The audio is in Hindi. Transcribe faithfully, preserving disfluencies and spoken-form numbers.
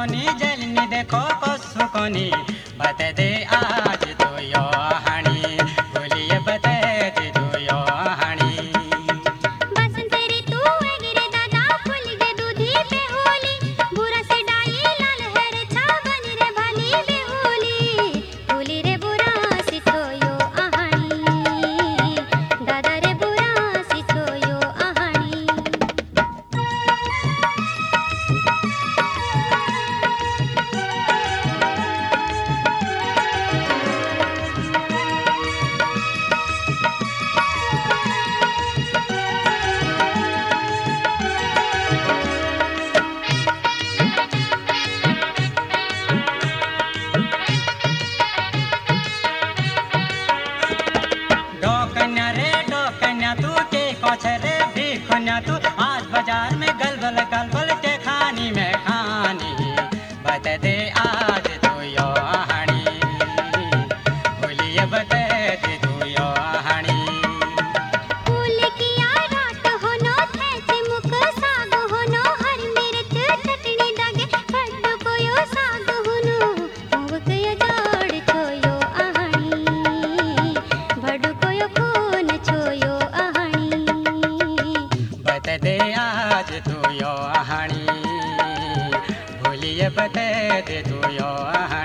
कोनी जलनी देखो कसु कोनी बता दे आज तो यो हानी बोलिए बता दे तो यो हानी बसंत ऋतु वगैरे दादा फूल गे दूधी बेहोली बुरा से डाई लाल हर छा बनी रे भाली बेहोली फूली रे बुरा सिथो यो आहानी दादा रे बुरा सिथो यो आहानी डोकन्या रे डोकन्या तू के कोछे रे भिखन्या तू आज बाजार में गलबल गलबल के खानी में खानी बता दे आज तो यो हानी बोलिए बता दे तो यो हानी फूल किया रात होनो थे मुख साग होनो हर मिर्च चटनी दागे खड्ड कोयो साग होनो मुव कयो जोड़ छोयो आहानी भड कोयो खून छोयो आहानी बता दे आज तो यो हानी बोलिए बता दे तो यो हानी